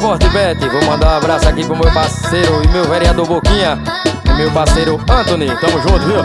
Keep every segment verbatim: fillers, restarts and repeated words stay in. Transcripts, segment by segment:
Forte Bet. Vou mandar um abraço aqui pro meu parceiro e meu vereador Boquinha e meu parceiro Anthony. Tamo junto, viu?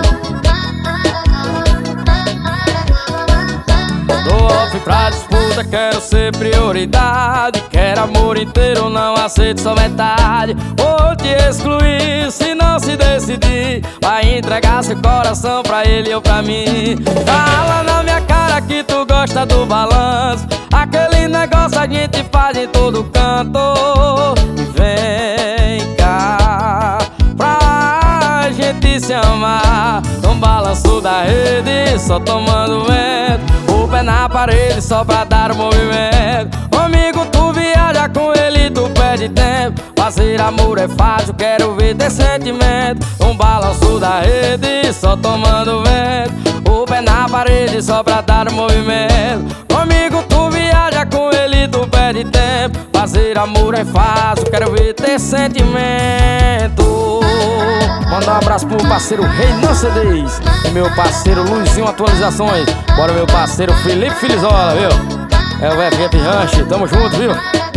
Tô off pra disputa, quero ser prioridade. Quero amor inteiro, não aceito só metade. Vou te excluir se não se decidir. Vai entregar seu coração pra ele ou pra mim. Fala na minha cara que tu gosta do balanço. Aquele negócio a gente faz em todo canto. E vem cá pra gente se amar. No balanço da rede, só tomando vento. O pé na parede só pra dar o movimento. Comigo tu viaja, com ele tu perde tempo. Fazer amor é fácil, quero ver ter sentimento. Um balanço da rede só tomando vento. O pé na parede só pra dar o movimento. Comigo tu viaja, com ele tu perde tempo. Fazer amor é fácil, quero ver ter sentimento. Mandar um abraço pro meu parceiro Reinan C Ds e meu parceiro Luizinho Atualizações. Bora meu parceiro Felipe Filizola, viu? É o F F Ranch, tamo junto, viu?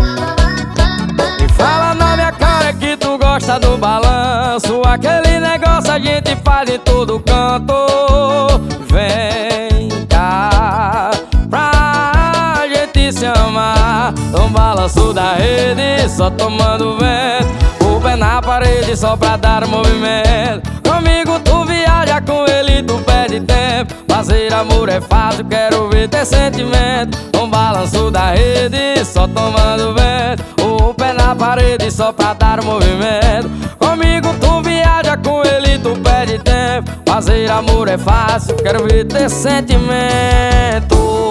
E fala na minha cara que tu gosta do balanço. Aquele negócio a gente faz em todo canto. Vem cá pra gente se amar. No balanço da rede, só tomando vento. O pé na parede só pra dar o movimento. Comigo tu viaja, com ele tu perde tempo. Fazer amor é fácil, quero ver ter sentimento. Um balanço da rede, só tomando vento. O pé na parede só pra dar o movimento. Comigo tu viaja, com ele tu perde tempo. Fazer amor é fácil, quero ver ter sentimento.